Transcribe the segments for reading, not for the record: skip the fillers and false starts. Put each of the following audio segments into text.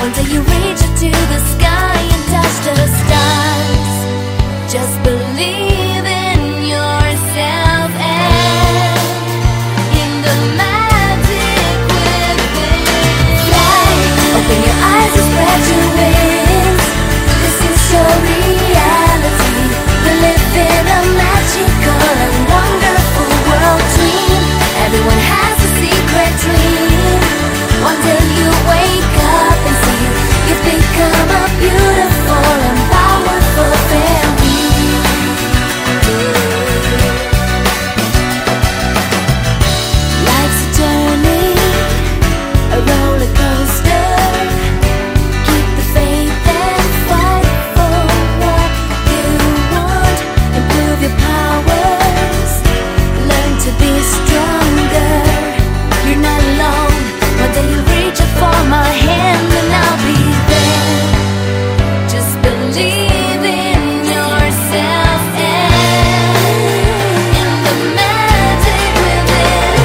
One day you reach up to the sky and touch the stars. Just believe in yourself and in the magic within. Fly, open your eyes and spread your wings. This is your reality. We live in a magical and wonderful world dream. Everyone has a secret dream. One day you wake up and see you've become a beautiful and powerful family. Life's a journey, a roller coaster. Keep the faith and fight for what you want. Improve your powers, learn to be stronger. You're not alone. One day you reach up for my hand and I'll be there. Just believe in yourself and in the magic within.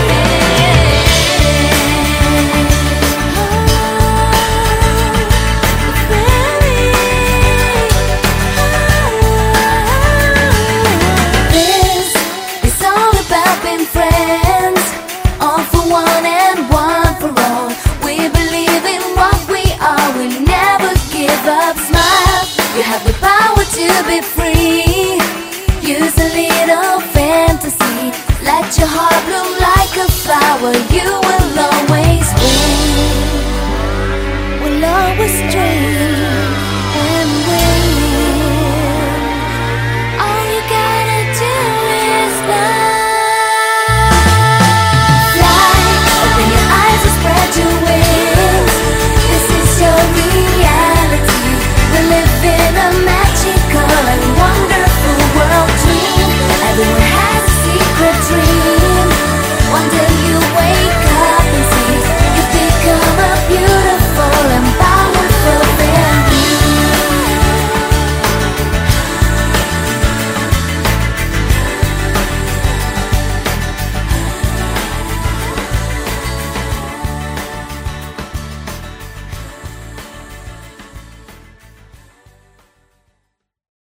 This is all about being friends, all for one and one for all. We believe in what we are, we never give up. Smile, you have the power to be free. Use a little fantasy, let your heart bloom like a flower. You will always win, will always dream.